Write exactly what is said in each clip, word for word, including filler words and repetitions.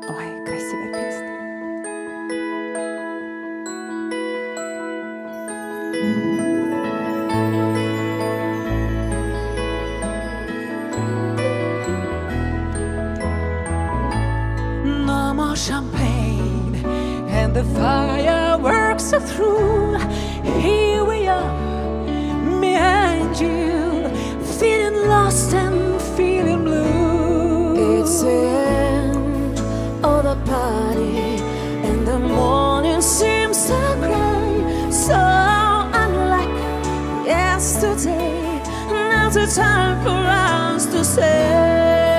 Ой, красивая песня. No more champagne and the fireworks are through. Here we are, me and you, feeling lost and feeling blue. It's the end of the party, and the morning seems so gray, so unlike yesterday. Now's the time for us to say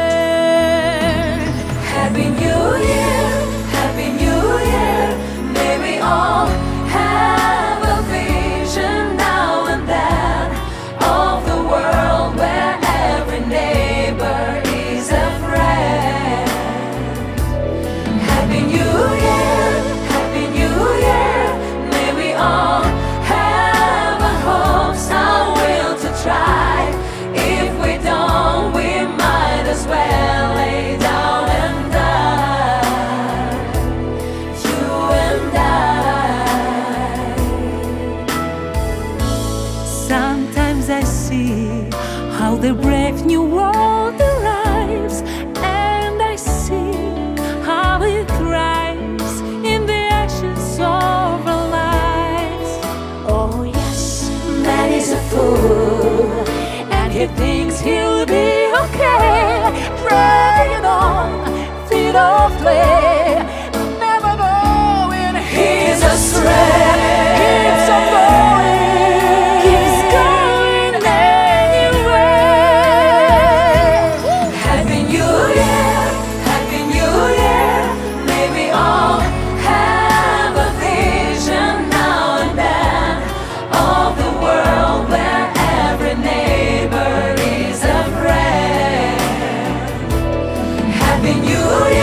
Happy New Year, Happy New Year. May we all have a vision now and then of the world where every neighbor is a friend. Happy New Year, Happy New Year. May we all have a hopes and will to try. If we don't, we might as well lay down and die. You and I. Sometimes I see how the brave new world arrives, and I see how it thrives in the actions of our lives. Oh yes, man is a fool, And he thinks he'll be okay, praying on feet of clay, never knowing he's astray. Keeps on going, keeps going anyway. Happy New Year, Happy New Year. May we all have a vision now and then of the world where every neighbor is a friend. Happy New Year.